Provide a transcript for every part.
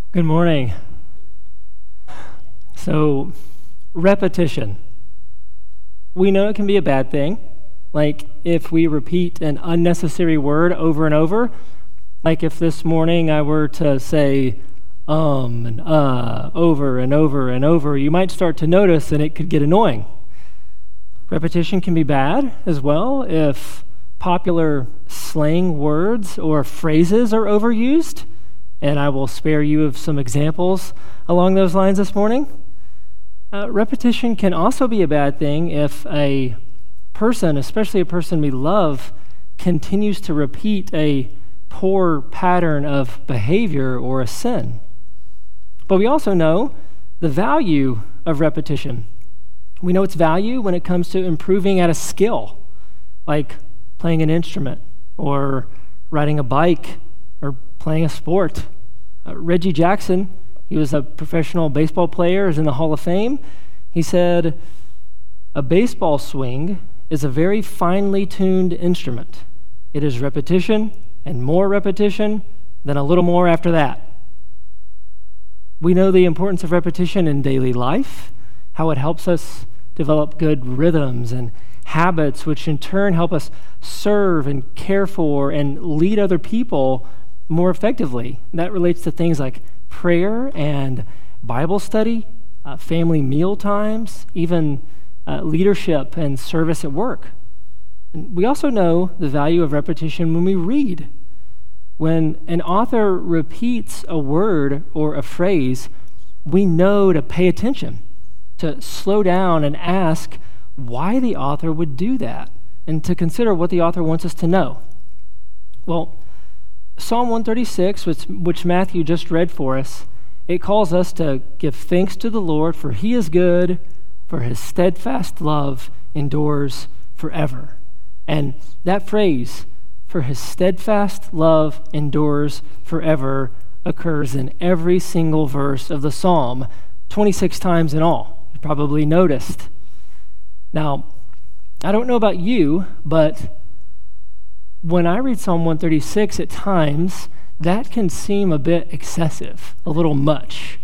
Good morning. So, repetition. We know it can be a bad thing. Like if we repeat an unnecessary word over and over, like if this morning I were to say and over and over and over, you might start to notice and it could get annoying. Repetition can be bad as well if popular slang words or phrases are overused, and I will spare you of some examples along those lines this morning. Repetition can also be a bad thing if a person, especially a person we love, continues to repeat a poor pattern of behavior or a sin. But we also know the value of repetition. We know its value when it comes to improving at a skill, like playing an instrument or riding a bike or playing a sport. Reggie Jackson, he was a professional baseball player, is in the Hall of Fame. He said, "A baseball swing is a very finely tuned instrument. It is repetition and more repetition, then a little more after that." We know the importance of repetition in daily life, how it helps us develop good rhythms and habits, which in turn help us serve and care for and lead other people more effectively. That relates to things like prayer and Bible study, family meal times, even leadership and service at work. And we also know the value of repetition when we read. When an author repeats a word or a phrase, we know to pay attention, to slow down and ask why the author would do that, and to consider what the author wants us to know. Well, Psalm 136, which Matthew just read for us, it calls us to give thanks to the Lord, for he is good, for his steadfast love endures forever. And that phrase, for his steadfast love endures forever, occurs in every single verse of the psalm, 26 times in all. You probably noticed. Now, I don't know about you, but when I read Psalm 136 at times, that can seem a bit excessive, a little much.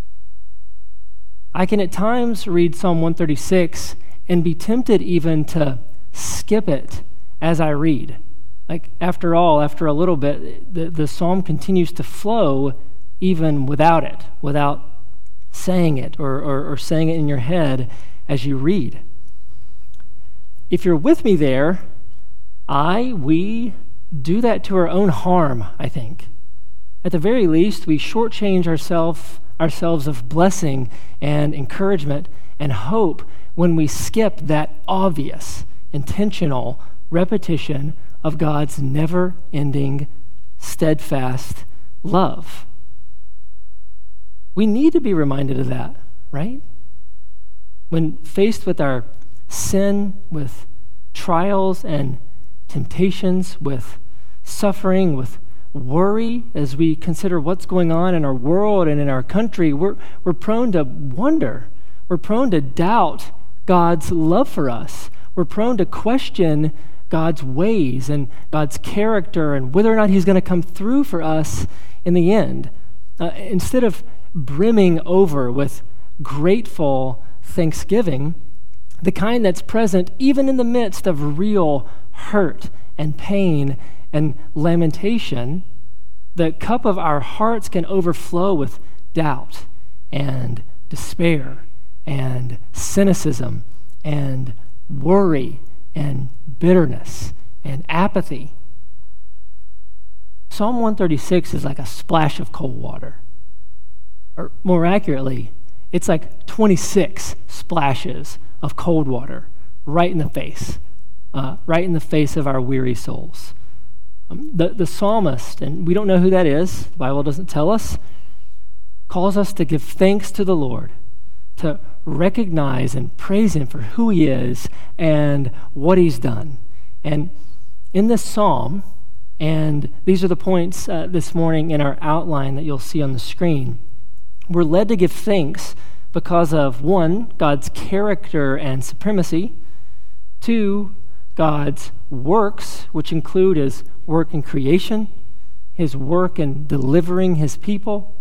I can at times read Psalm 136 and be tempted even to skip it as I read. Like, after all, after a little bit, the psalm continues to flow even without it, without saying it or saying it in your head as you read. If you're with me there, we do that to our own harm, I think. At the very least, we shortchange ourselves of blessing and encouragement and hope when we skip that obvious, intentional repetition of God's never-ending, steadfast love. We need to be reminded of that, right? When faced with our sin, with trials and temptations, with suffering, with worry, as we consider what's going on in our world and in our country, we're prone to wonder. We're prone to doubt God's love for us. We're prone to question God's ways and God's character and whether or not he's going to come through for us in the end. Instead of brimming over with grateful thanksgiving, the kind that's present even in the midst of real hurt and pain and lamentation, the cup of our hearts can overflow with doubt and despair and cynicism and worry and bitterness and apathy. Psalm 136 is like a splash of cold water. Or more accurately, it's like 26 splashes of cold water right in the face of our weary souls. The psalmist, and we don't know who that is, the Bible doesn't tell us, calls us to give thanks to the Lord, to recognize and praise him for who he is and what he's done. And in this psalm, and these are the points this morning in our outline that you'll see on the screen, we're led to give thanks because of, 1, God's character and supremacy, 2, God's works, which include his work in creation, his work in delivering his people,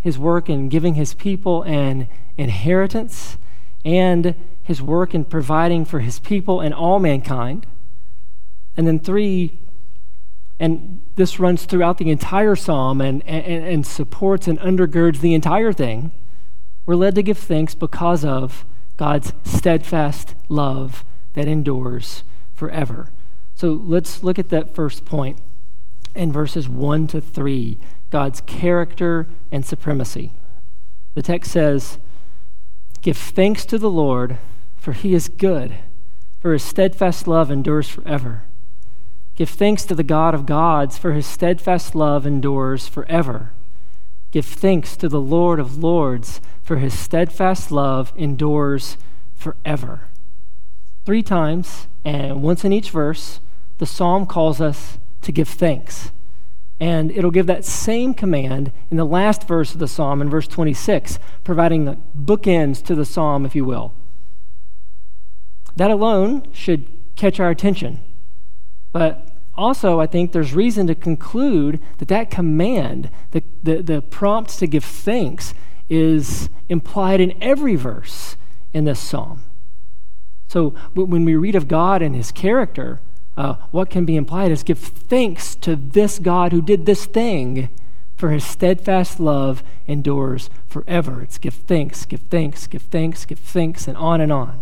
his work in giving his people an inheritance and his work in providing for his people and all mankind. And then 3, and this runs throughout the entire psalm and supports and undergirds the entire thing, we're led to give thanks because of God's steadfast love that endures forever. So let's look at that first point in verses 1 to 3, God's character and supremacy. The text says, "Give thanks to the Lord, for he is good, for his steadfast love endures forever. Give thanks to the God of gods, for his steadfast love endures forever. Give thanks to the Lord of lords, for his steadfast love endures forever." 3 times, and once in each verse, the psalm calls us to give thanks. And it'll give that same command in the last verse of the psalm, in verse 26, providing the bookends to the psalm, if you will. That alone should catch our attention. But also, I think there's reason to conclude that command, the prompt to give thanks, is implied in every verse in this psalm. So when we read of God and his character, what can be implied is give thanks to this God who did this thing, for his steadfast love endures forever. It's give thanks, give thanks, give thanks, give thanks, and on and on.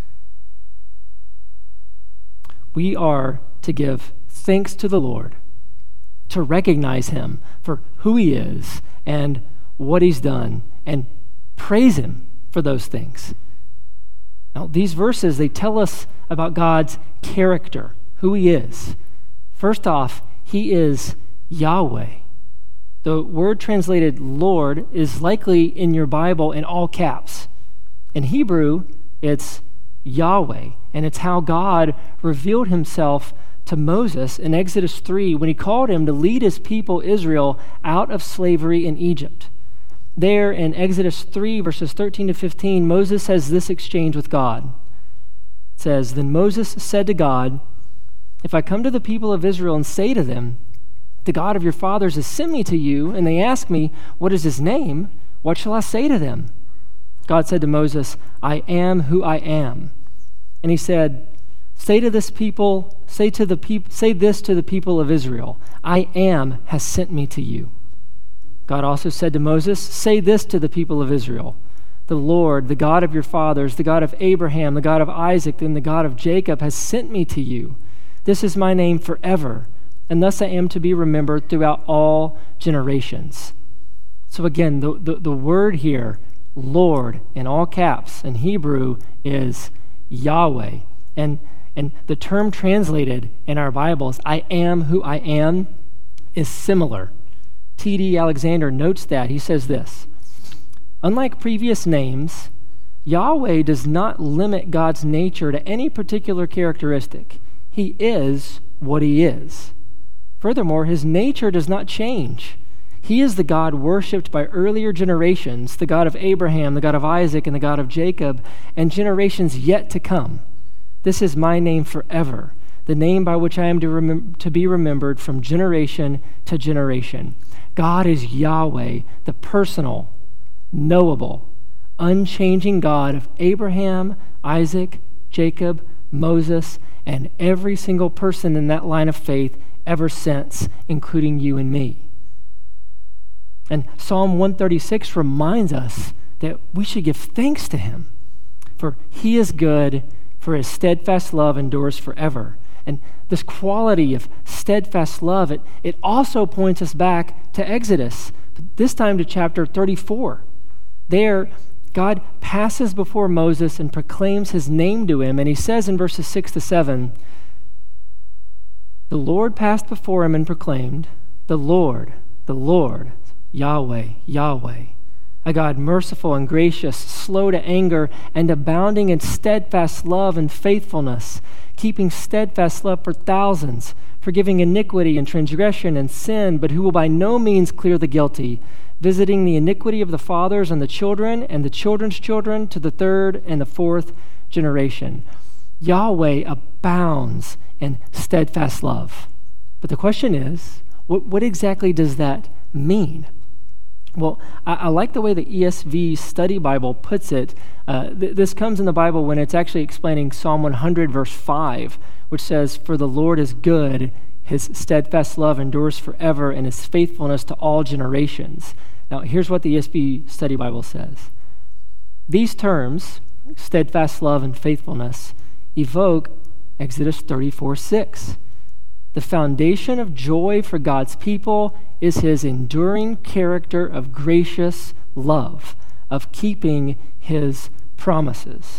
We are to give thanks to the Lord, to recognize him for who he is and what he's done, and praise him for those things. Now, these verses, they tell us about God's character, who he is. First off, he is Yahweh. The word translated Lord is likely in your Bible in all caps. In Hebrew, it's Yahweh, and it's how God revealed himself to Moses in Exodus 3 when he called him to lead his people Israel out of slavery in Egypt. There in Exodus 3, verses 13 to 15, Moses has this exchange with God. It says, "Then Moses said to God, 'If I come to the people of Israel and say to them, the God of your fathers has sent me to you, and they ask me, what is his name? What shall I say to them?' God said to Moses, 'I am who I am.' And he said, Say this to the people of Israel, I am has sent me to you." God also said to Moses, "Say this to the people of Israel, the Lord, the God of your fathers, the God of Abraham, the God of Isaac, and the God of Jacob has sent me to you. This is my name forever, and thus I am to be remembered throughout all generations." So again, the word here, Lord, in all caps in Hebrew is Yahweh. And the term translated in our Bibles, "I am who I am," is similar. T.D. Alexander notes that. He says this, "Unlike previous names, Yahweh does not limit God's nature to any particular characteristic. He is what he is. Furthermore, his nature does not change. He is the God worshipped by earlier generations, the God of Abraham, the God of Isaac, and the God of Jacob, and generations yet to come. This is my name forever, the name by which I am to be remembered from generation to generation." God is Yahweh, the personal, knowable, unchanging God of Abraham, Isaac, Jacob, Moses, and every single person in that line of faith ever since, including you and me. And Psalm 136 reminds us that we should give thanks to him, for he is good, for his steadfast love endures forever. And this quality of steadfast love, it also points us back to Exodus, this time to chapter 34. There, God passes before Moses and proclaims his name to him, and he says in verses 6 to 7, "The Lord passed before him and proclaimed, the Lord, Yahweh, Yahweh, a God merciful and gracious, slow to anger, and abounding in steadfast love and faithfulness, keeping steadfast love for thousands, forgiving iniquity and transgression and sin, but who will by no means clear the guilty, visiting the iniquity of the fathers and the children and the children's children to the third and the fourth generation." Yahweh abounds in steadfast love. But the question is, what exactly does that mean? Well, I like the way the ESV Study Bible puts it. This comes in the Bible when it's actually explaining Psalm 100, verse 5, which says, "For the Lord is good, his steadfast love endures forever, and his faithfulness to all generations." Now, here's what the ESV Study Bible says. These terms, steadfast love and faithfulness, evoke Exodus 34:6. The foundation of joy for God's people is his enduring character of gracious love, of keeping his promises.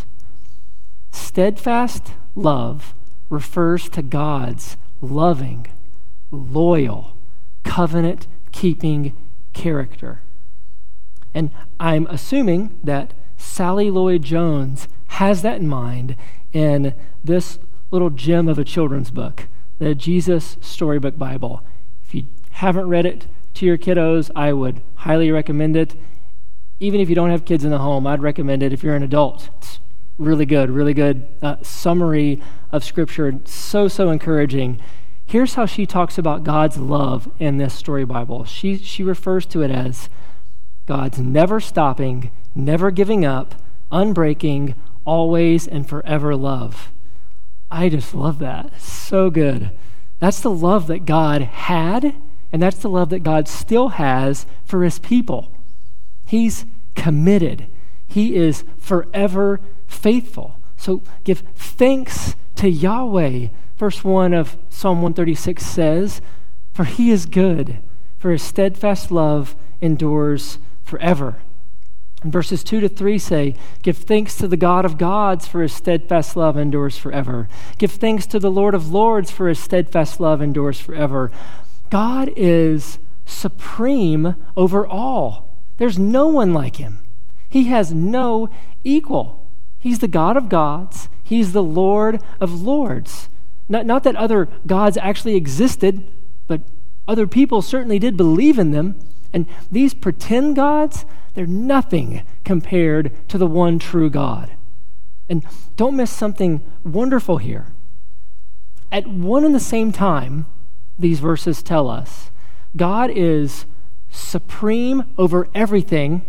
Steadfast love refers to God's loving, loyal, covenant-keeping character. And I'm assuming that Sally Lloyd-Jones has that in mind in this little gem of a children's book, the Jesus Storybook Bible. If you haven't read it to your kiddos, I would highly recommend it. Even if you don't have kids in the home, I'd recommend it if you're an adult. It's really good summary of Scripture. So encouraging. Here's how she talks about God's love in this story Bible. She refers to it as God's never stopping, never giving up, unbreaking, always and forever love. I just love that. So good. That's the love that God had, and that's the love that God still has for his people. He's committed. He is forever faithful. So give thanks to Yahweh. Verse 1 of Psalm 136 says, "For he is good, for his steadfast love endures forever." And verses 2 to 3 say, "Give thanks to the God of gods, for his steadfast love endures forever. Give thanks to the Lord of lords, for his steadfast love endures forever." God is supreme over all. There's no one like him. He has no equal. He's the God of gods. He's the Lord of lords. Not that other gods actually existed, but other people certainly did believe in them. And these pretend gods, they're nothing compared to the one true God. And don't miss something wonderful here. At one and the same time, these verses tell us, God is supreme over everything,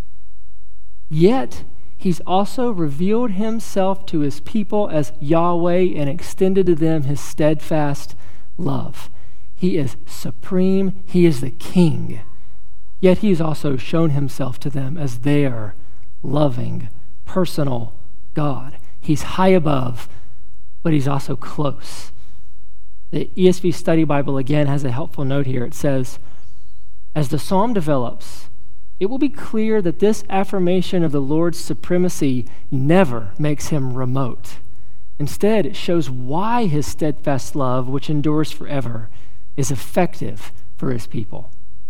yet he's also revealed himself to his people as Yahweh and extended to them his steadfast love. He is supreme. He is the king. Yet he's also shown himself to them as their loving, personal God. He's high above, but he's also close. The ESV Study Bible, again, has a helpful note here. It says, as the psalm develops, it will be clear that this affirmation of the Lord's supremacy never makes him remote. Instead, it shows why his steadfast love, which endures forever, is effective for his people.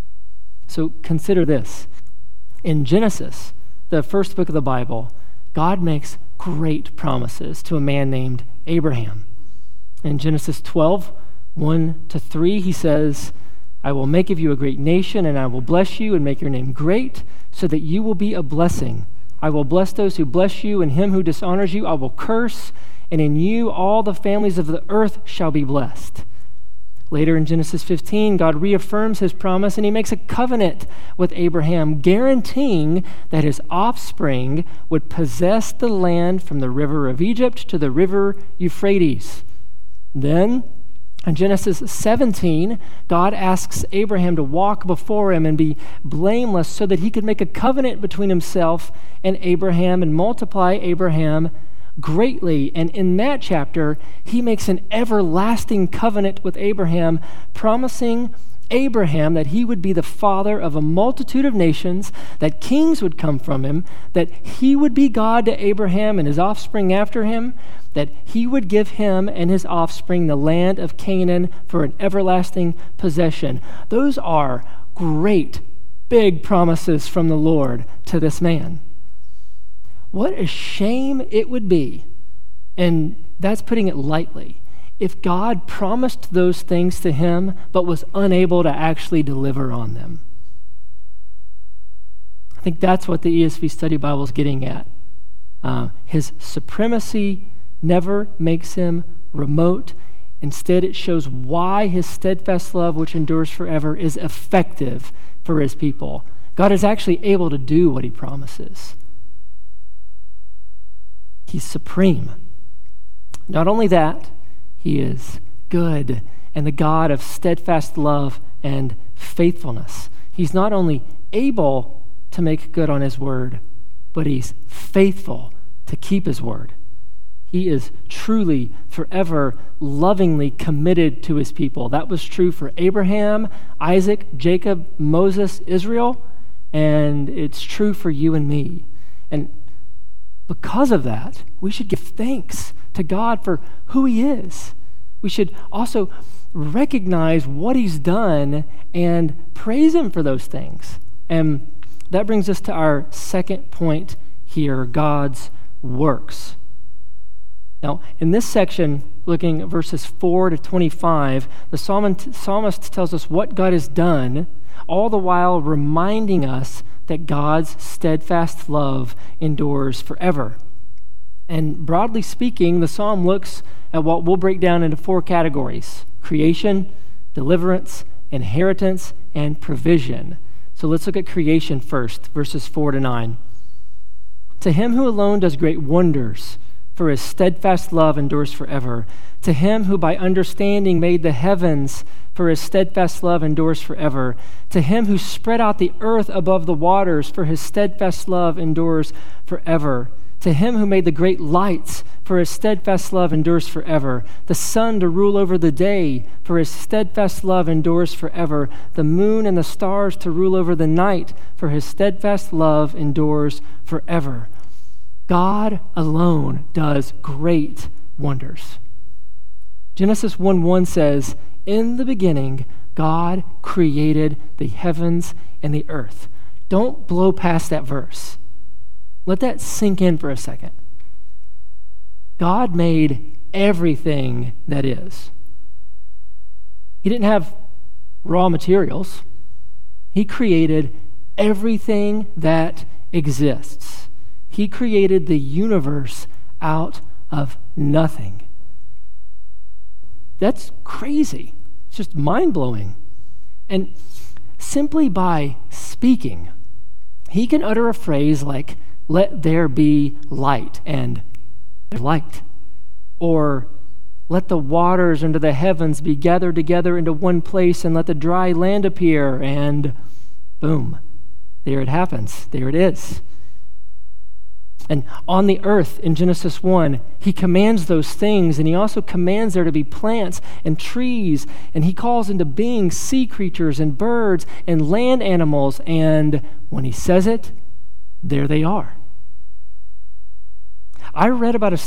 So consider this. In Genesis, the first book of the Bible, God makes great promises to a man named Abraham. In Genesis 12, 1-3, he says, "I will make of you a great nation, and I will bless you and make your name great, so that you will be a blessing. I will bless those who bless you, and him who dishonors you I will curse, and in you all the families of the earth shall be blessed." Later in Genesis 15, God reaffirms his promise, and he makes a covenant with Abraham, guaranteeing that his offspring would possess the land from the river of Egypt to the river Euphrates. Then, in Genesis 17, God asks Abraham to walk before him and be blameless so that he could make a covenant between himself and Abraham and multiply Abraham greatly. And in that chapter, he makes an everlasting covenant with Abraham, promising Abraham that he would be the father of a multitude of nations, that kings would come from him, that he would be God to Abraham and his offspring after him, that he would give him and his offspring the land of Canaan for an everlasting possession. Those are great, big promises from the Lord to this man. What a shame it would be, and that's putting it lightly, if God promised those things to him but was unable to actually deliver on them. I think that's what the ESV Study Bible is getting at. His supremacy never makes him remote. Instead, it shows why his steadfast love, which endures forever, is effective for his people. God is actually able to do what he promises. He's supreme. Not only that, he is good and the God of steadfast love and faithfulness. He's not only able to make good on his word, but he's faithful to keep his word. He is truly, forever, lovingly committed to his people. That was true for Abraham, Isaac, Jacob, Moses, Israel, and it's true for you and me. And because of that, we should give thanks to God for who he is. We should also recognize what he's done and praise him for those things. And that brings us to our second point here, God's works. Now, in this section, looking at verses 4 to 25, the psalmist tells us what God has done, all the while reminding us that God's steadfast love endures forever. And broadly speaking, the psalm looks at what we'll break down into 4 categories: creation, deliverance, inheritance, and provision. So let's look at creation first, verses 4 to 9. To him who alone does great wonders, for his steadfast love endures forever. To him who by understanding made the heavens, for his steadfast love endures forever. To him who spread out the earth above the waters, for his steadfast love endures forever. To him who made the great lights, for his steadfast love endures forever. The sun to rule over the day, for his steadfast love endures forever. The moon and the stars to rule over the night, for his steadfast love endures forever. God alone does great wonders. Genesis 1:1 says, "In the beginning, God created the heavens and the earth." Don't blow past that verse. Let that sink in for a second. God made everything that is. He didn't have raw materials. He created everything that exists. He created the universe out of nothing. That's crazy. It's just mind-blowing. And simply by speaking, he can utter a phrase like, "Let there be light," and there's light. Or, "Let the waters under the heavens be gathered together into one place, and let the dry land appear," and boom, there it happens. There it is. And on the earth, in Genesis 1, he commands those things, and he also commands there to be plants and trees, and he calls into being sea creatures and birds and land animals, and when he says it, there they are. I read about a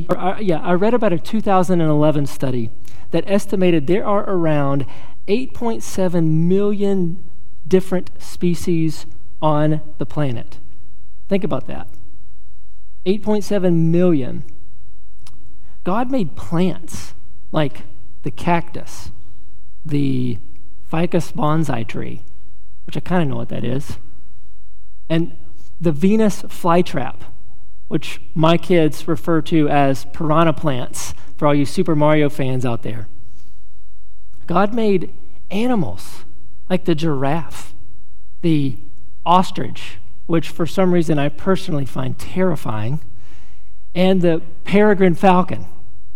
2011 study that estimated there are around 8.7 million different species on the planet. Think about that. 8.7 million. God made plants like the cactus, the ficus bonsai tree, which I kind of know what that is, and the Venus flytrap, which my kids refer to as piranha plants for all you Super Mario fans out there. God made animals like the giraffe, the ostrich, which for some reason I personally find terrifying, and the peregrine falcon.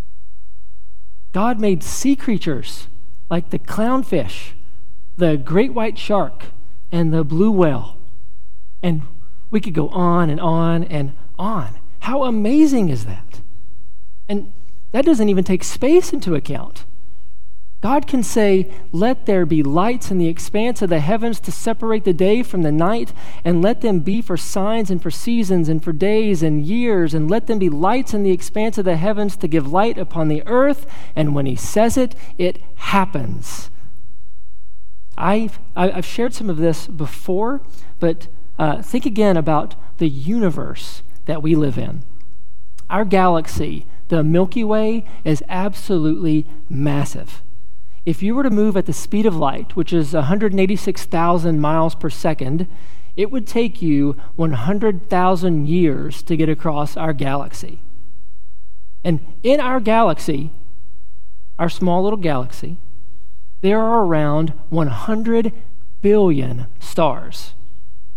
God made sea creatures like the clownfish, the great white shark, and the blue whale. And we could go on and on and on. How amazing is that? And that doesn't even take space into account. God can say, "Let there be lights in the expanse of the heavens to separate the day from the night, and let them be for signs and for seasons and for days and years, and let them be lights in the expanse of the heavens to give light upon the earth." And when he says it, it happens. I've shared some of this before, but think again about the universe that we live in. Our galaxy, the Milky Way, is absolutely massive. If you were to move at the speed of light, which is 186,000 miles per second, it would take you 100,000 years to get across our galaxy. And in our galaxy, our small little galaxy, there are around 100 billion stars.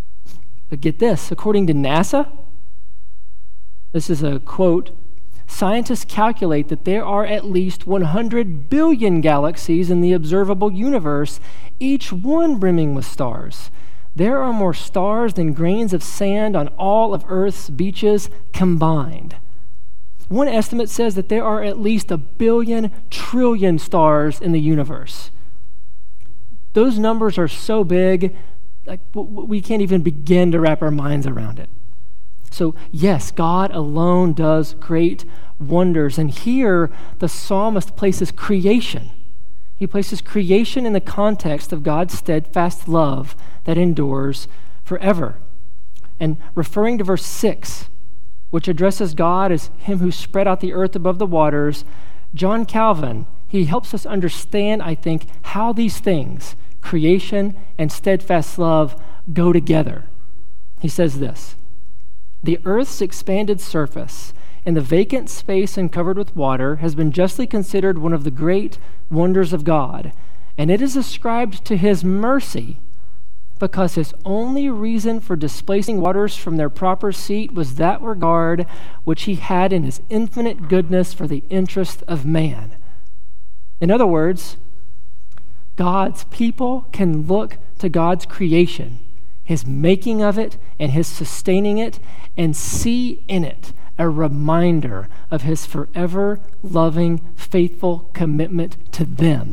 But get this, according to NASA, this is a quote, scientists calculate that there are at least 100 billion galaxies in the observable universe, each one brimming with stars. There are more stars than grains of sand on all of Earth's beaches combined. One estimate says that there are at least 1 billion trillion stars in the universe. Those numbers are so big, like we can't even begin to wrap our minds around it. So yes, God alone does great wonders. And here, the psalmist places creation. He places creation in the context of God's steadfast love that endures forever. And referring to verse 6, which addresses God as him who spread out the earth above the waters, John Calvin, he helps us understand, I think, how these things, creation and steadfast love, go together. He says this, "The earth's expanded surface and the vacant space uncovered with water has been justly considered one of the great wonders of God, and it is ascribed to his mercy because his only reason for displacing waters from their proper seat was that regard which he had in his infinite goodness for the interest of man." In other words, God's people can look to God's creation, his making of it and his sustaining it, and see in it a reminder of his forever loving, faithful commitment to them.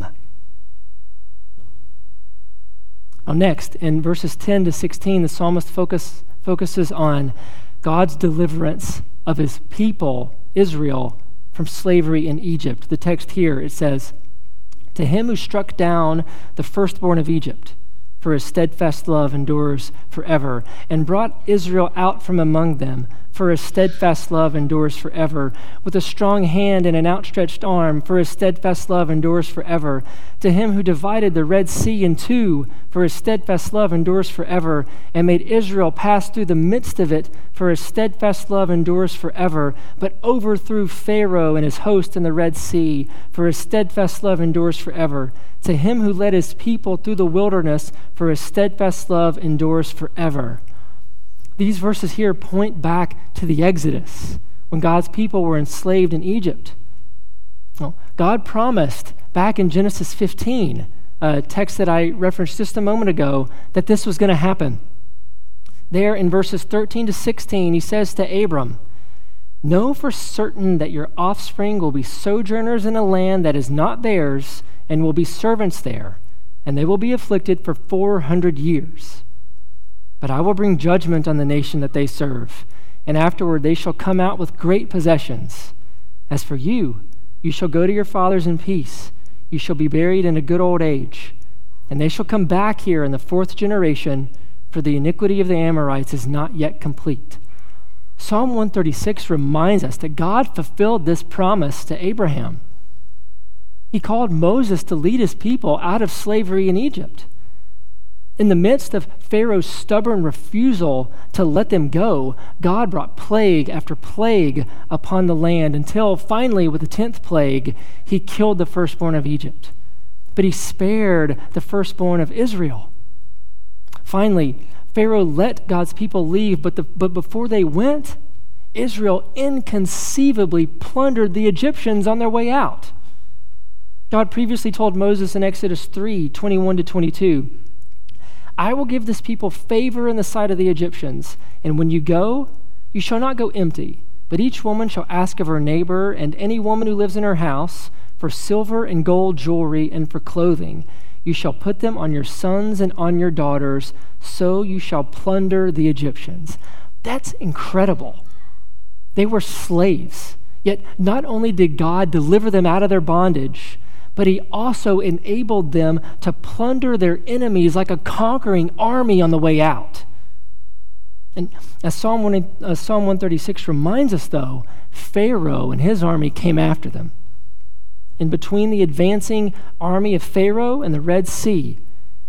Now next, in verses 10 to 16, the psalmist focuses on God's deliverance of his people, Israel, from slavery in Egypt. The text here, it says, "To him who struck down the firstborn of Egypt, for his steadfast love endures forever, and brought Israel out from among them, for his steadfast love endures forever, with a strong hand and an outstretched arm, for his steadfast love endures forever. To him who divided the Red Sea in two, for his steadfast love endures forever, and made Israel pass through the midst of it, for his steadfast love endures forever, but overthrew Pharaoh and his host in the Red Sea, for his steadfast love endures forever. To him who led his people through the wilderness, for his steadfast love endures forever." These verses here point back to the Exodus, when God's people were enslaved in Egypt. Well, God promised back in Genesis 15, a text that I referenced just a moment ago, that this was going to happen. There in verses 13 to 16, he says to Abram, "Know for certain that your offspring will be sojourners in a land that is not theirs, and will be servants there, and they will be afflicted for 400 years. But I will bring judgment on the nation that they serve, and afterward they shall come out with great possessions. As for you, you shall go to your fathers in peace. You shall be buried in a good old age. And they shall come back here in the 4th generation, for the iniquity of the Amorites is not yet complete." Psalm 136 reminds us that God fulfilled this promise to Abraham. He called Moses to lead his people out of slavery in Egypt. In the midst of Pharaoh's stubborn refusal to let them go, God brought plague after plague upon the land until finally, with the 10th plague, he killed the firstborn of Egypt. But he spared the firstborn of Israel. Finally, Pharaoh let God's people leave, but before they went, Israel inconceivably plundered the Egyptians on their way out. God previously told Moses in Exodus 3:21 to 22, "I will give this people favor in the sight of the Egyptians, and when you go, you shall not go empty, but each woman shall ask of her neighbor and any woman who lives in her house for silver and gold jewelry and for clothing. You shall put them on your sons and on your daughters, so you shall plunder the Egyptians." That's incredible. They were slaves, yet not only did God deliver them out of their bondage, but he also enabled them to plunder their enemies like a conquering army on the way out. And as Psalm 136 reminds us, though, Pharaoh and his army came after them. In between the advancing army of Pharaoh and the Red Sea,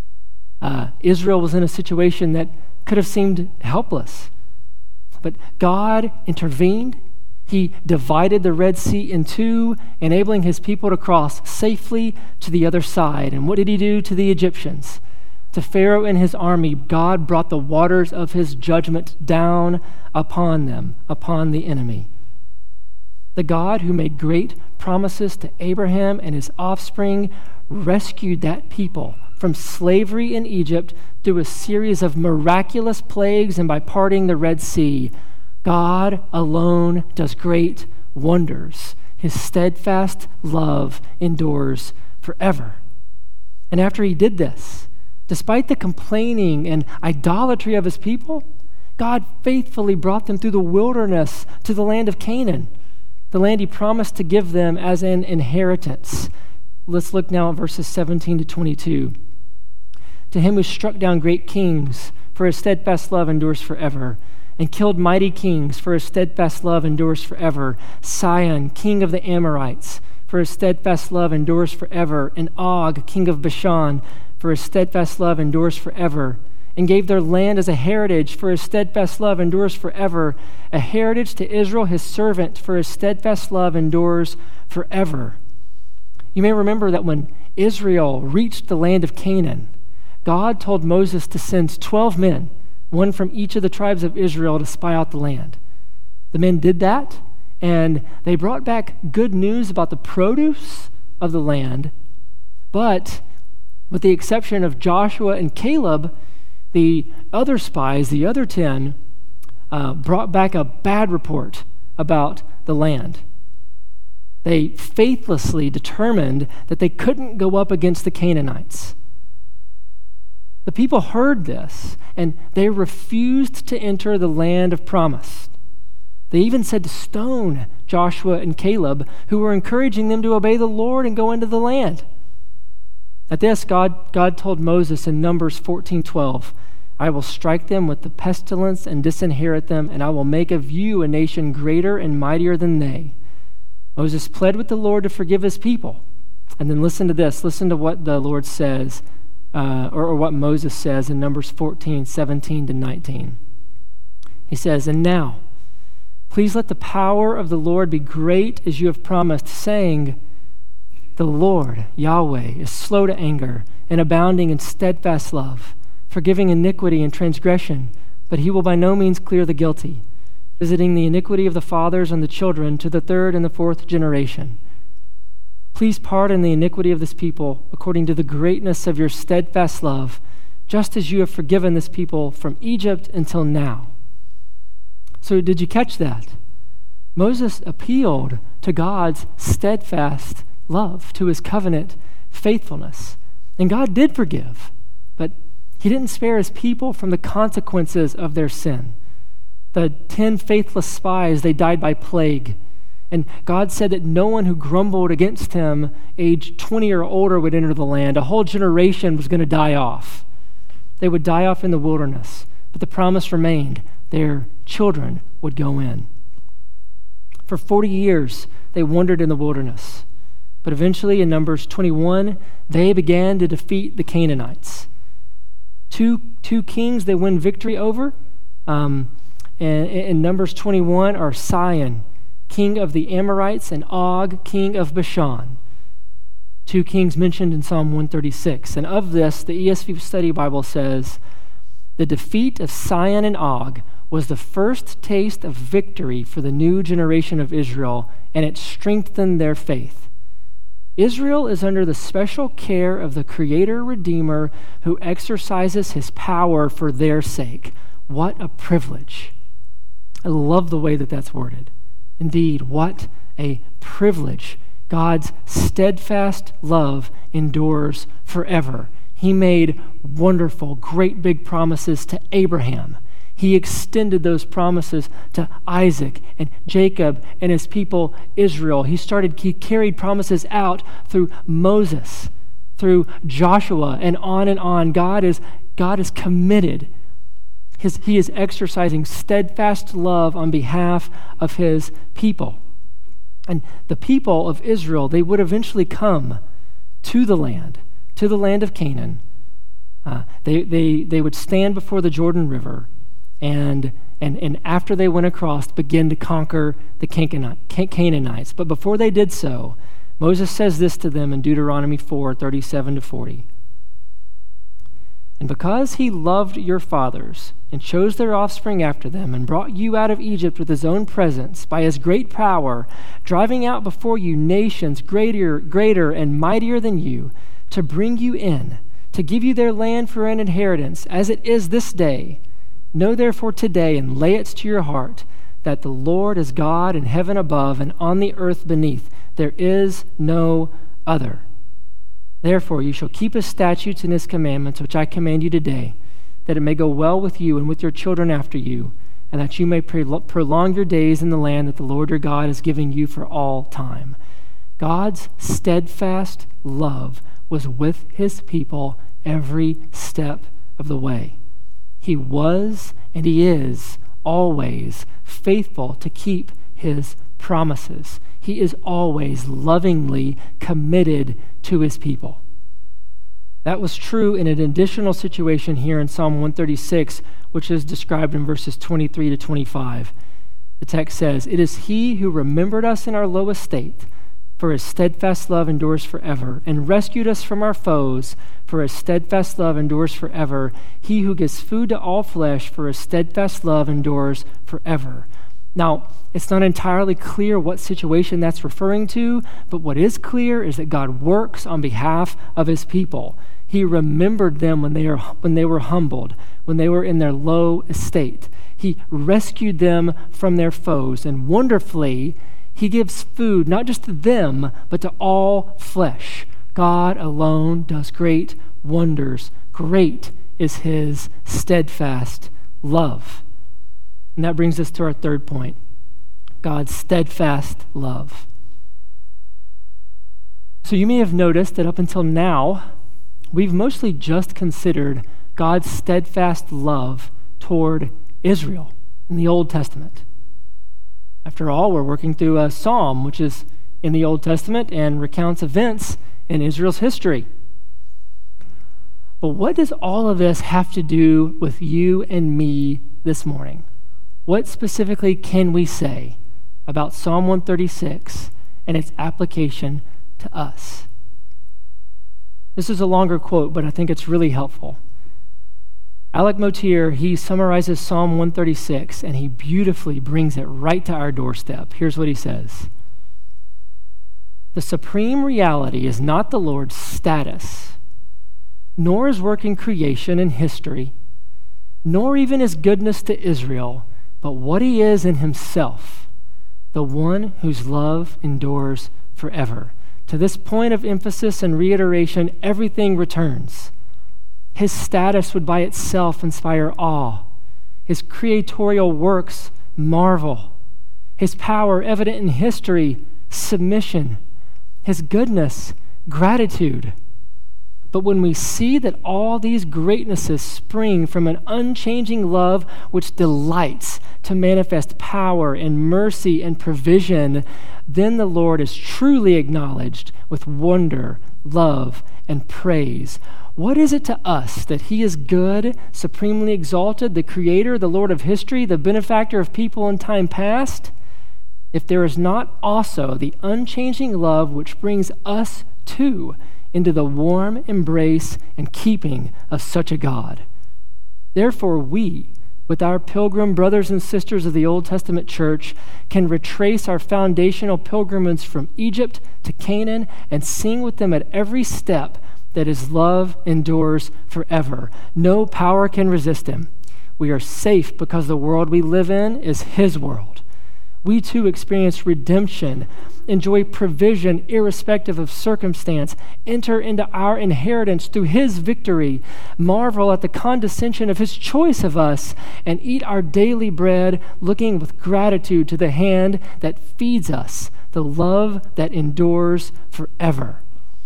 Israel was in a situation that could have seemed helpless. But God intervened. He divided the Red Sea in two, enabling his people to cross safely to the other side. And what did he do to the Egyptians? to Pharaoh and his army, God brought the waters of his judgment down upon them, upon the enemy. The God who made great promises to Abraham and his offspring rescued that people from slavery in Egypt through a series of miraculous plagues and by parting the Red Sea. God alone does great wonders. His steadfast love endures forever. And after he did this, despite the complaining and idolatry of his people, God faithfully brought them through the wilderness to the land of Canaan, the land he promised to give them as an inheritance. Let's look now at verses 17 to 22. To him who struck down great kings, for his steadfast love endures forever, and killed mighty kings, for his steadfast love endures forever. Sihon, king of the Amorites, for his steadfast love endures forever. And Og, king of Bashan, for his steadfast love endures forever. And gave their land as a heritage, for his steadfast love endures forever. A heritage to Israel, his servant, for his steadfast love endures forever. You may remember that when Israel reached the land of Canaan, God told Moses to send 12 men, one from each of the tribes of Israel, to spy out the land. The men did that, and they brought back good news about the produce of the land. But with the exception of Joshua and Caleb, the other spies, the other 10, brought back a bad report about the land. They faithlessly determined that they couldn't go up against the Canaanites. The people heard this, and they refused to enter the land of promise. They even said to stone Joshua and Caleb, who were encouraging them to obey the Lord and go into the land. At this, God told Moses in Numbers 14:12, I will strike them with the pestilence and disinherit them, and I will make of you a nation greater and mightier than they. Moses pled with the Lord to forgive his people. And then listen to this. Listen to what the Lord says, or what Moses says in Numbers 14:17 to 19. He says, And now, please let the power of the Lord be great as you have promised, saying, The Lord, Yahweh, is slow to anger and abounding in steadfast love, forgiving iniquity and transgression, but he will by no means clear the guilty, visiting the iniquity of the fathers on the children to the third and the fourth generation. Please pardon the iniquity of this people according to the greatness of your steadfast love, just as you have forgiven this people from Egypt until now. So did you catch that? Moses appealed to God's steadfast love, to his covenant faithfulness. And God did forgive, but he didn't spare his people from the consequences of their sin. The 10 faithless spies, they died by plague. And God said that no one who grumbled against him, age 20 or older, would enter the land. A whole generation was going to die off. They would die off in the wilderness. But the promise remained. Their children would go in. For 40 years, they wandered in the wilderness. But eventually, in Numbers 21, they began to defeat the Canaanites. Two kings they win victory over. And in Numbers 21 are Sihon, king of the Amorites, and Og, king of Bashan. 2 kings mentioned in Psalm 136. And of this, the ESV Study Bible says, the defeat of Sihon and Og was the first taste of victory for the new generation of Israel, and it strengthened their faith. Israel is under the special care of the Creator-Redeemer who exercises his power for their sake. What a privilege. I love the way that that's worded. Indeed, what a privilege. God's steadfast love endures forever. He made wonderful, great big promises to Abraham. He extended those promises to Isaac and Jacob and his people Israel. He carried promises out through Moses, through Joshua, and on and on. God is committed. He is exercising steadfast love on behalf of his people. And the people of Israel, they would eventually come to the land of Canaan. They would stand before the Jordan River, and after they went across, begin to conquer the Canaanites. But before they did so, Moses says this to them in Deuteronomy 4:37 to 40. And because he loved your fathers and chose their offspring after them and brought you out of Egypt with his own presence by his great power, driving out before you nations greater and mightier than you, to bring you in, to give you their land for an inheritance, as it is this day. Know therefore today and lay it to your heart that the Lord is God in heaven above and on the earth beneath. There is no other. Therefore you shall keep his statutes and his commandments, which I command you today, that it may go well with you and with your children after you, and that you may prolong your days in the land that the Lord your God is giving you for all time. God's steadfast love was with his people every step of the way. He was and he is always faithful to keep his promises. He is always lovingly committed to his people. That was true in an additional situation here in Psalm 136, which is described in verses 23 to 25. The text says, "It is he who remembered us in our low estate, for his steadfast love endures forever, and rescued us from our foes, for his steadfast love endures forever. He who gives food to all flesh, for his steadfast love endures forever." Now, it's not entirely clear what situation that's referring to, but what is clear is that God works on behalf of his people. He remembered them when they were humbled, when they were in their low estate. He rescued them from their foes, and wonderfully, he gives food not just to them, but to all flesh. God alone does great wonders. Great is his steadfast love. And that brings us to our third point, God's steadfast love. So you may have noticed that up until now, we've mostly just considered God's steadfast love toward Israel in the Old Testament. After all, we're working through a psalm, which is in the Old Testament and recounts events in Israel's history. But what does all of this have to do with you and me this morning? What specifically can we say about Psalm 136 and its application to us? This is a longer quote, but I think it's really helpful. Alec Motyer, he summarizes Psalm 136, and he beautifully brings it right to our doorstep. Here's what he says. "The supreme reality is not the Lord's status, nor his work in creation and history, nor even his goodness to Israel, but what he is in himself, the one whose love endures forever." To this point of emphasis and reiteration, everything returns. His status would by itself inspire awe. His creatorial works, marvel. His power, evident in history, submission. His goodness, gratitude. But when we see that all these greatnesses spring from an unchanging love which delights to manifest power and mercy and provision, then the Lord is truly acknowledged with wonder, love, and praise. What is it to us that he is good, supremely exalted, the creator, the Lord of history, the benefactor of people in time past, if there is not also the unchanging love which brings us too into the warm embrace and keeping of such a God? Therefore, we, with our pilgrim brothers and sisters of the Old Testament church, can retrace our foundational pilgrimage from Egypt to Canaan and sing with them at every step that his love endures forever. No power can resist him. We are safe because the world we live in is his world. We too experience redemption, enjoy provision irrespective of circumstance, enter into our inheritance through his victory, marvel at the condescension of his choice of us, and eat our daily bread looking with gratitude to the hand that feeds us, the love that endures forever.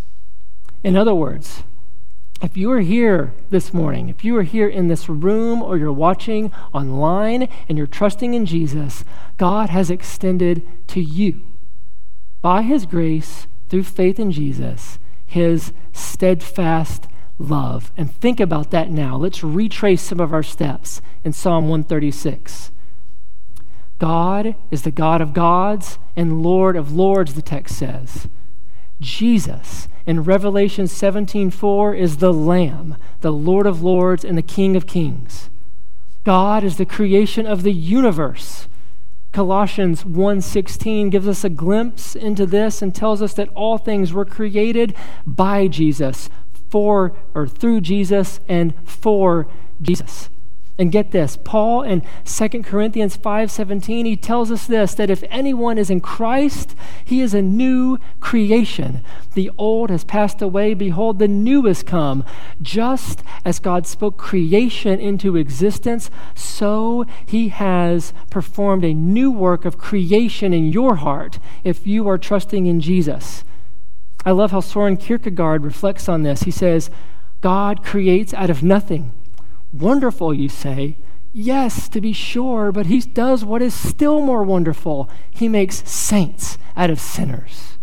In other words, if you are here this morning, if you are here in this room or you're watching online and you're trusting in Jesus, God has extended to you, by his grace, through faith in Jesus, his steadfast love. And think about that now. Let's retrace some of our steps in Psalm 136. God is the God of gods and Lord of lords, the text says. Jesus in Revelation 17:4 is the Lamb, the Lord of Lords and the King of Kings. God is the creation of the universe. Colossians 1:16 gives us a glimpse into this and tells us that all things were created by Jesus, for or through Jesus and for Jesus. And get this, Paul in 2 Corinthians 5:17, he tells us this, that if anyone is in Christ, he is a new creation. The old has passed away, behold, the new has come. Just as God spoke creation into existence, so he has performed a new work of creation in your heart if you are trusting in Jesus. I love how Soren Kierkegaard reflects on this. He says, God creates out of nothing. Wonderful, you say. Yes, to be sure, but he does what is still more wonderful. He makes saints out of sinners.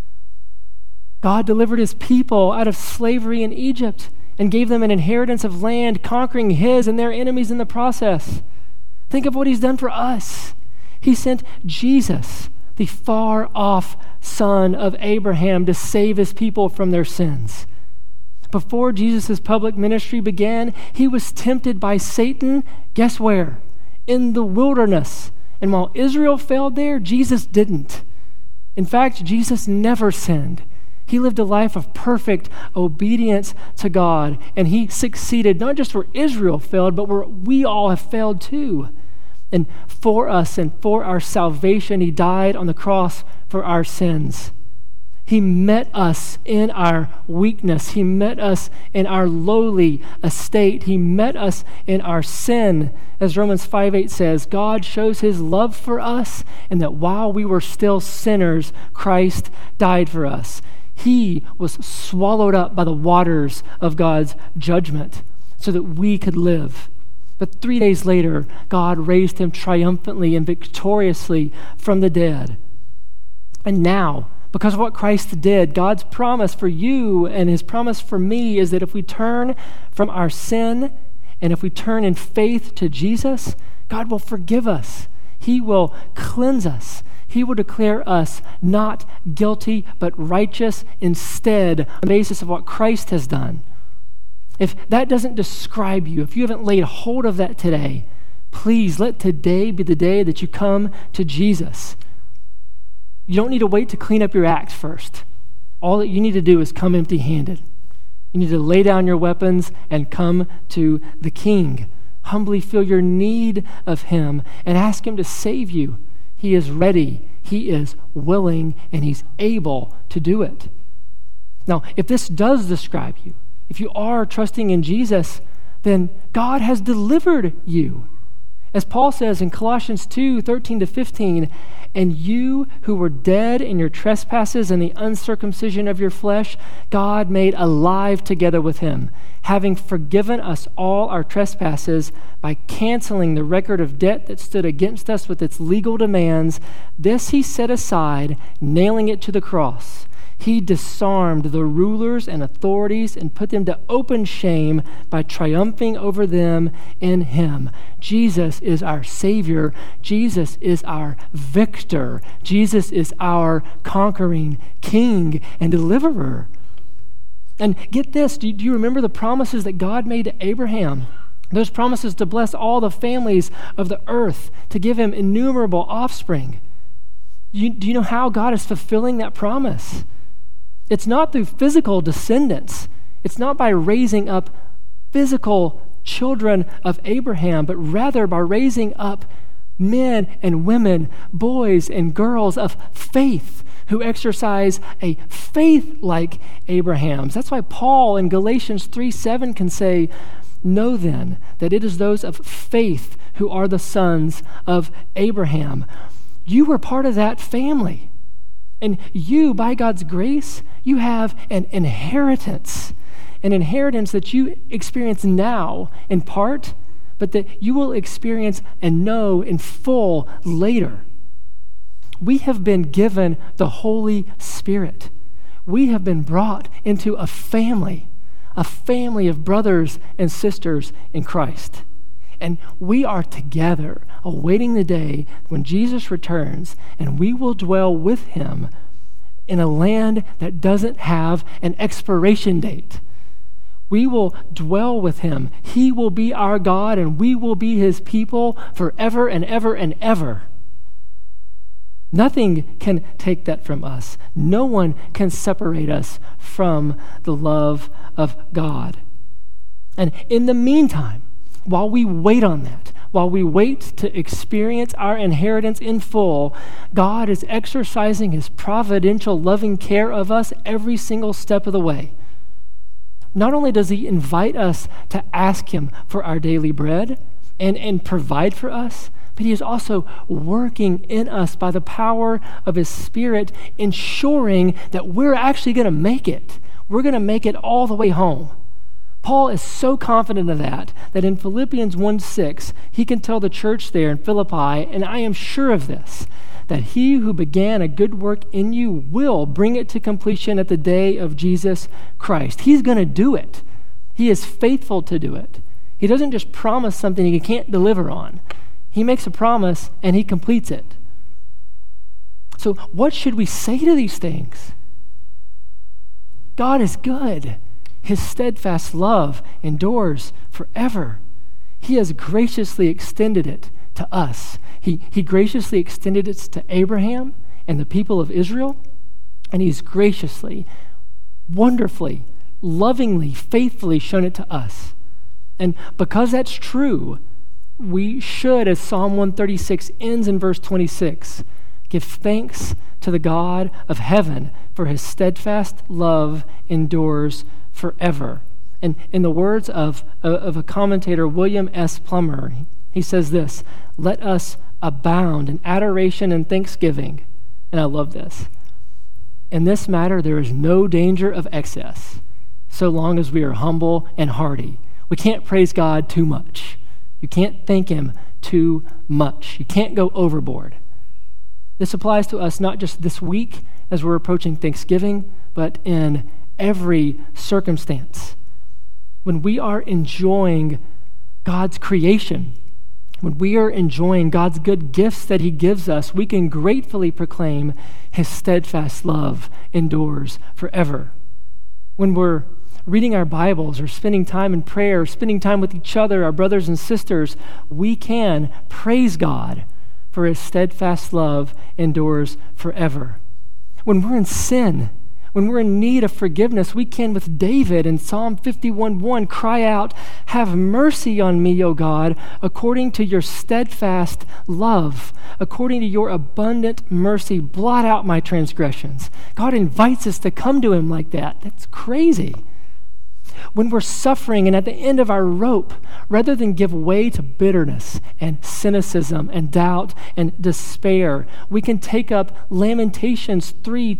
God delivered his people out of slavery in Egypt and gave them an inheritance of land, conquering his and their enemies in the process. Think of what he's done for us. He sent Jesus, the far-off son of Abraham, to save his people from their sins. Before Jesus' public ministry began, he was tempted by Satan, guess where? In the wilderness. And while Israel failed there, Jesus didn't. In fact, Jesus never sinned. He lived a life of perfect obedience to God, and he succeeded not just where Israel failed, but where we all have failed too. And for us and for our salvation, he died on the cross for our sins. He met us in our weakness. He met us in our lowly estate. He met us in our sin. As Romans 5:8 says, God shows his love for us, and that while we were still sinners, Christ died for us. He was swallowed up by the waters of God's judgment so that we could live. But 3 days later, God raised him triumphantly and victoriously from the dead. And now, because of what Christ did, God's promise for you and his promise for me is that if we turn from our sin and if we turn in faith to Jesus, God will forgive us. He will cleanse us. He will declare us not guilty but righteous instead on the basis of what Christ has done. If that doesn't describe you, if you haven't laid hold of that today, please let today be the day that you come to Jesus. You don't need to wait to clean up your act first. All that you need to do is come empty-handed. You need to lay down your weapons and come to the King. Humbly feel your need of him and ask him to save you. He is ready, he is willing, and he's able to do it. Now, if this does describe you, if you are trusting in Jesus, then God has delivered you. As Paul says in Colossians 2:13-15, and you who were dead in your trespasses and the uncircumcision of your flesh, God made alive together with him, having forgiven us all our trespasses by canceling the record of debt that stood against us with its legal demands. This he set aside, nailing it to the cross. He disarmed the rulers and authorities and put them to open shame by triumphing over them in him. Jesus is our Savior. Jesus is our victor. Jesus is our conquering King and deliverer. And get this, do you remember the promises that God made to Abraham? Those promises to bless all the families of the earth, to give him innumerable offspring. Do you know how God is fulfilling that promise? It's not through physical descendants. It's not by raising up physical children of Abraham, but rather by raising up men and women, boys and girls of faith who exercise a faith like Abraham's. That's why Paul in Galatians 3:7 can say, "Know then that it is those of faith who are the sons of Abraham." You were part of that family. And you, by God's grace, you have an inheritance that you experience now in part, but that you will experience and know in full later. We have been given the Holy Spirit. We have been brought into a family of brothers and sisters in Christ. And we are together, awaiting the day when Jesus returns, and we will dwell with him in a land that doesn't have an expiration date. We will dwell with him. He will be our God, and we will be his people forever and ever and ever. Nothing can take that from us. No one can separate us from the love of God. And in the meantime, while we wait on that, while we wait to experience our inheritance in full, God is exercising his providential loving care of us every single step of the way. Not only does he invite us to ask him for our daily bread and provide for us, but he is also working in us by the power of his Spirit, ensuring that we're actually going to make it. We're going to make it all the way home. Paul is so confident of that in Philippians 1:6, he can tell the church there in Philippi, and I am sure of this, that he who began a good work in you will bring it to completion at the day of Jesus Christ. He's going to do it. He is faithful to do it. He doesn't just promise something he can't deliver on. He makes a promise and he completes it. So what should we say to these things? God is good. His steadfast love endures forever. He has graciously extended it to us. He graciously extended it to Abraham and the people of Israel, and he's graciously, wonderfully, lovingly, faithfully shown it to us. And because that's true, we should, as Psalm 136 ends in verse 26, give thanks to the God of heaven, for his steadfast love endures forever. And in the words of a commentator, William S. Plummer, he says this: let us abound in adoration and thanksgiving. And I love this. In this matter, there is no danger of excess, so long as we are humble and hearty. We can't praise God too much. You can't thank him too much. You can't go overboard. This applies to us not just this week as we're approaching Thanksgiving, but in every circumstance. When we are enjoying God's creation, when we are enjoying God's good gifts that he gives us, we can gratefully proclaim his steadfast love endures forever. When we're reading our Bibles or spending time in prayer, spending time with each other, our brothers and sisters, we can praise God for his steadfast love endures forever. When we're in sin, when we're in need of forgiveness, we can, with David in Psalm 51:1, cry out, "Have mercy on me, O God, according to your steadfast love, according to your abundant mercy, blot out my transgressions." God invites us to come to him like that. That's crazy. When we're suffering and at the end of our rope, rather than give way to bitterness and cynicism and doubt and despair, we can take up Lamentations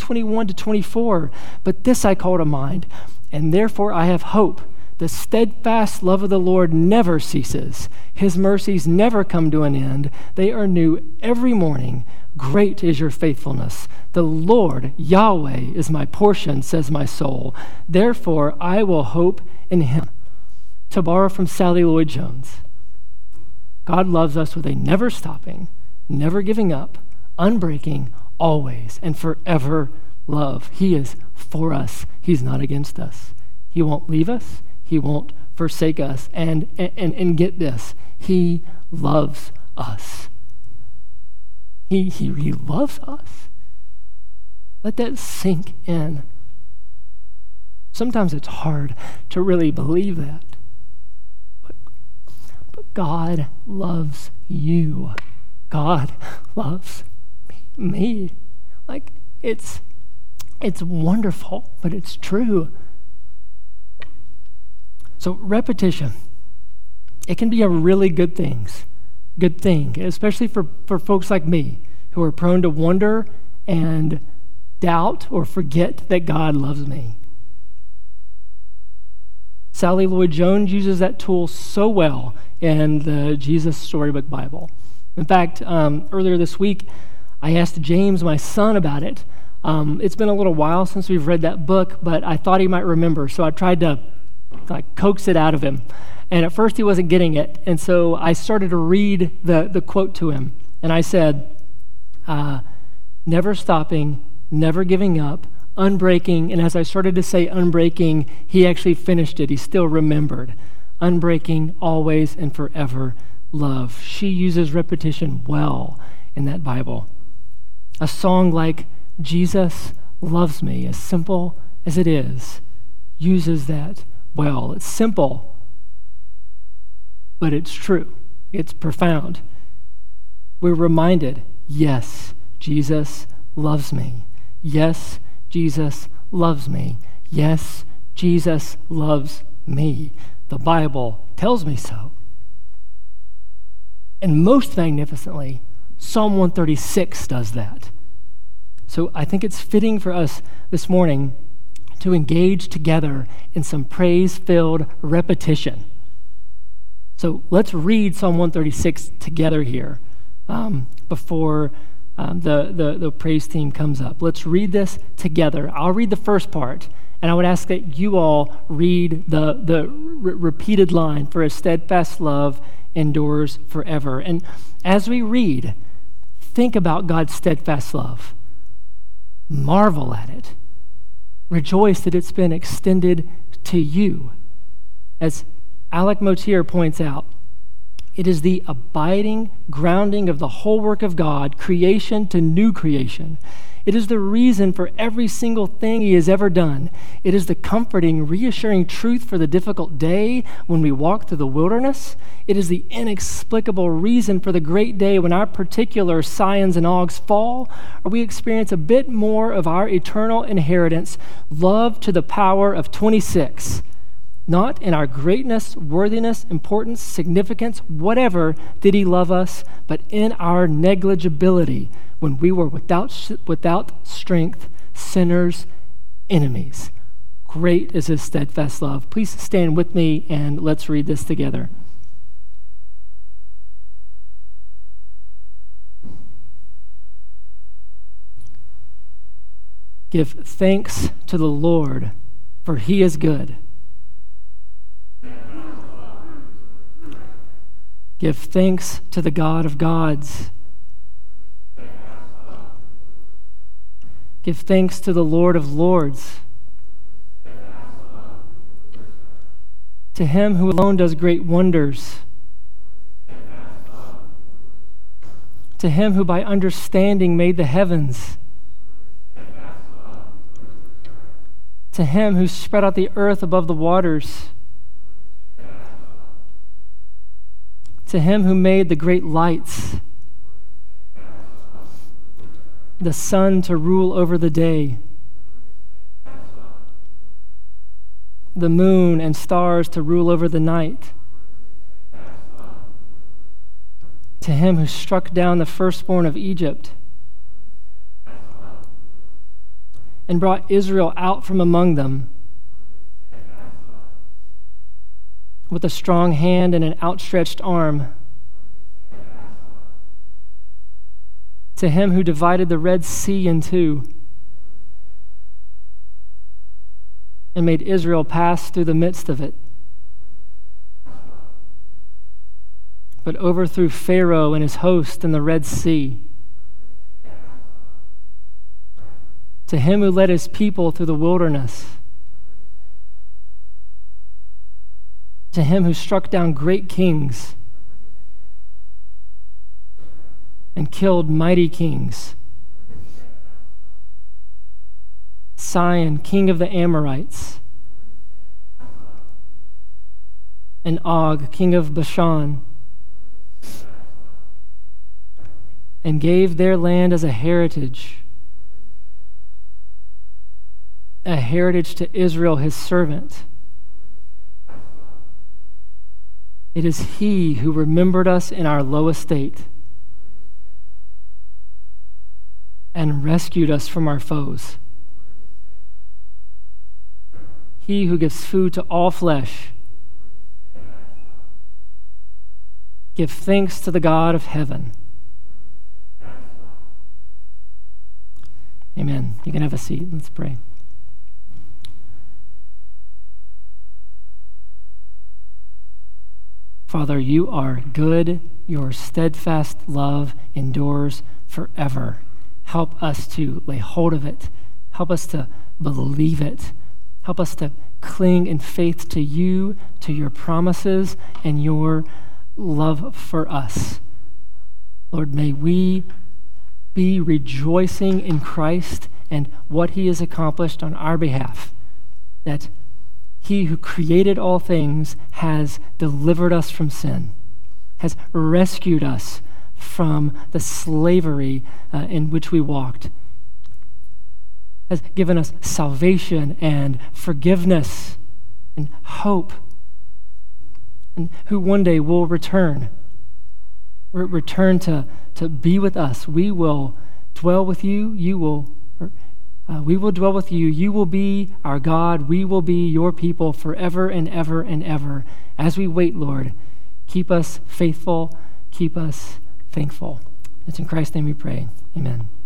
3:21-24. But this I call to mind, and therefore I have hope. The steadfast love of the Lord never ceases. His mercies never come to an end. They are new every morning. Great is your faithfulness. The Lord, Yahweh, is my portion, says my soul. Therefore, I will hope in him. To borrow from Sally Lloyd-Jones, God loves us with a never stopping, never giving up, unbreaking, always and forever love. He is for us. He's not against us. He won't leave us. He won't forsake us. And get this, he loves us. He loves us. Let that sink in. Sometimes it's hard to really believe that. But God loves you. God loves me. Like, it's wonderful, but it's true. So repetition, it can be a really good thing, especially for folks like me who are prone to wonder and doubt or forget that God loves me. Sally Lloyd-Jones uses that tool so well in the Jesus Storybook Bible. In fact, earlier this week, I asked James, my son, about it. It's been a little while since we've read that book, but I thought he might remember, so I tried to coax it out of him. And at first he wasn't getting it, and so I started to read the quote to him. And I said, never stopping, never giving up, unbreaking, and as I started to say unbreaking, he actually finished it. He still remembered. Unbreaking, always and forever love. She uses repetition well in that Bible. A song like Jesus Loves Me, as simple as it is, uses that well. It's simple, but it's true. It's profound. We're reminded, yes, Jesus loves me. Yes, Jesus loves me. Yes, Jesus loves me. The Bible tells me so. And most magnificently, Psalm 136 does that. So I think it's fitting for us this morning to engage together in some praise-filled repetition. So let's read Psalm 136 together here before the praise team comes up. Let's read this together. I'll read the first part, and I would ask that you all read the repeated line, for his steadfast love endures forever. And as we read, think about God's steadfast love. Marvel at it. Rejoice that it's been extended to you. As Alec Motier points out, it is the abiding grounding of the whole work of God, creation to new creation. It is the reason for every single thing he has ever done. It is the comforting, reassuring truth for the difficult day when we walk through the wilderness. It is the inexplicable reason for the great day when our particular scions and ogs fall, or we experience a bit more of our eternal inheritance, love to the power of 26. Not in our greatness, worthiness, importance, significance, whatever did he love us, but in our negligibility when we were without strength, sinners, enemies. Great is his steadfast love. Please stand with me and let's read this together. Give thanks to the Lord, for he is good. Give thanks to the God of gods. Give thanks to the Lord of lords. To him who alone does great wonders. To him who by understanding made the heavens. To him who spread out the earth above the waters. To him who made the great lights, the sun to rule over the day, the moon and stars to rule over the night, to him who struck down the firstborn of Egypt and brought Israel out from among them with a strong hand and an outstretched arm. To him who divided the Red Sea in two and made Israel pass through the midst of it, but overthrew Pharaoh and his host in the Red Sea. To him who led his people through the wilderness, to him who struck down great kings and killed mighty kings, Sihon, king of the Amorites, and Og, king of Bashan, and gave their land as a heritage to Israel, his servant. It is he who remembered us in our low estate and rescued us from our foes. He who gives food to all flesh. Give thanks to the God of heaven. Amen. You can have a seat. Let's pray. Father, you are good. Your steadfast love endures forever. Help us to lay hold of it. Help us to believe it. Help us to cling in faith to you, to your promises, and your love for us. Lord, may we be rejoicing in Christ and what he has accomplished on our behalf, that he who created all things has delivered us from sin, has rescued us from the slavery in which we walked, has given us salvation and forgiveness and hope, and who one day will return to be with us. We will dwell with you. We will dwell with you. You will be our God. We will be your people forever and ever and ever. As we wait, Lord, keep us faithful. Keep us thankful. It's in Christ's name we pray. Amen.